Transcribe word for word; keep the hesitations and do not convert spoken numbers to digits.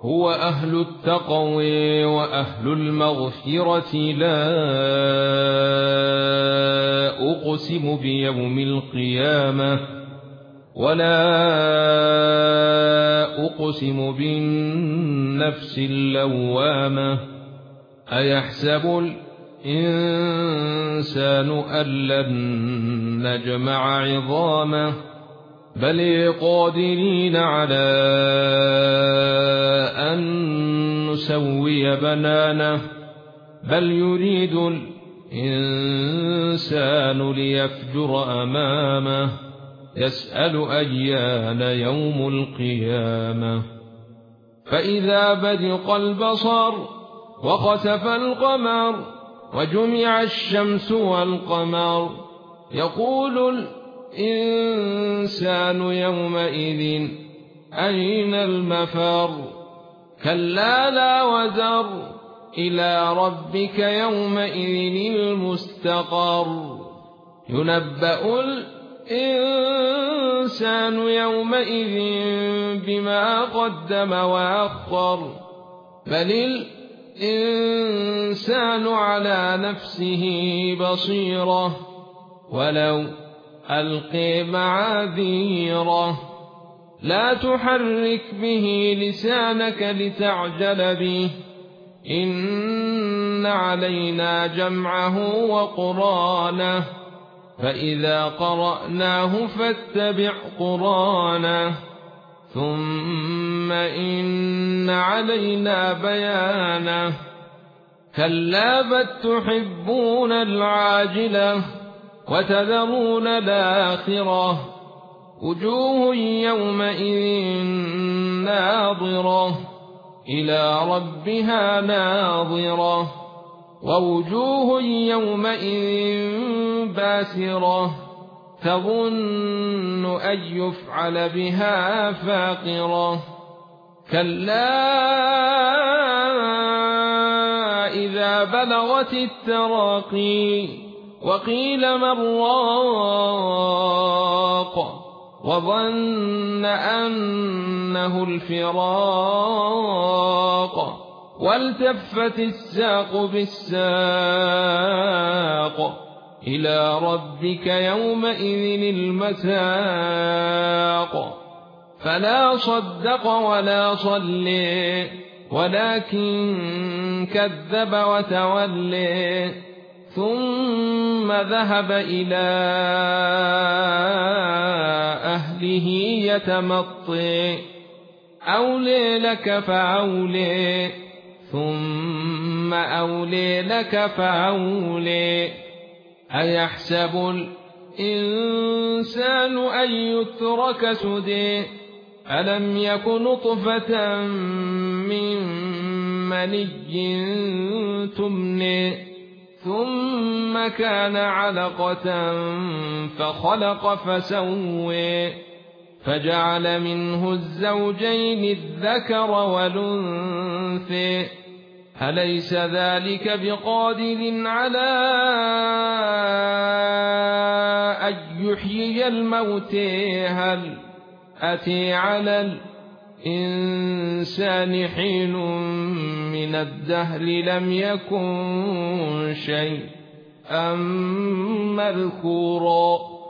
هو أهل التقوى وأهل المغفرة. لا أقسم بيوم القيامة ولا أقسم بالنفس اللوامة. أيحسب الإنسان أن لن نجمع عظامه بل قادرين على أن نسوي بنانه. بل يريد الإنسان ليفجر أمامه يسأل أيان يوم القيامة. فإذا برق البصر وخسف القمر وجمع الشمس والقمر يقول الإنسان يومئذ أين المفر. كلا لا وزر إلى ربك يومئذ المستقر. ينبأ الإنسان يومئذ بما قدم وأخر. بل الإنسان على نفسه بصيرة ولو ألقي معاذيره. لا تحرك به لسانك لتعجل به إن علينا جمعه وقرآنه فإذا قرأناه فاتبع قرآنه ثم إن علينا بيانه. كلا بل تحبون العاجلة وتذرون الآخرة. وجوه يومئذ ناظرة إلى ربها ناظرة ووجوه يومئذ باسرة تظن أن يفعل بها فاقرة. كلا إذا بلغت التراقي وقيل من راق وظن أنه الفراق والتفت الساق بالساق إلى ربك يومئذ المساق. فلا صدق ولا صلي ولكن كذب وتولي ثم ذهب إلى أهله يتمطي. أولي لك فأولي ثم أولي لك فأولي. أيحسب الإنسان أن يترك سدى ألم يك نطفة من مني تمنى ثم كان علقة فخلق فسوى فجعل منه الزوجين الذكر والأنثى. أليس ذلك بقادر على أن يحيي الموتى هل أتى على الإنسان حين من الدهر لم يكن شيئا مذكورا.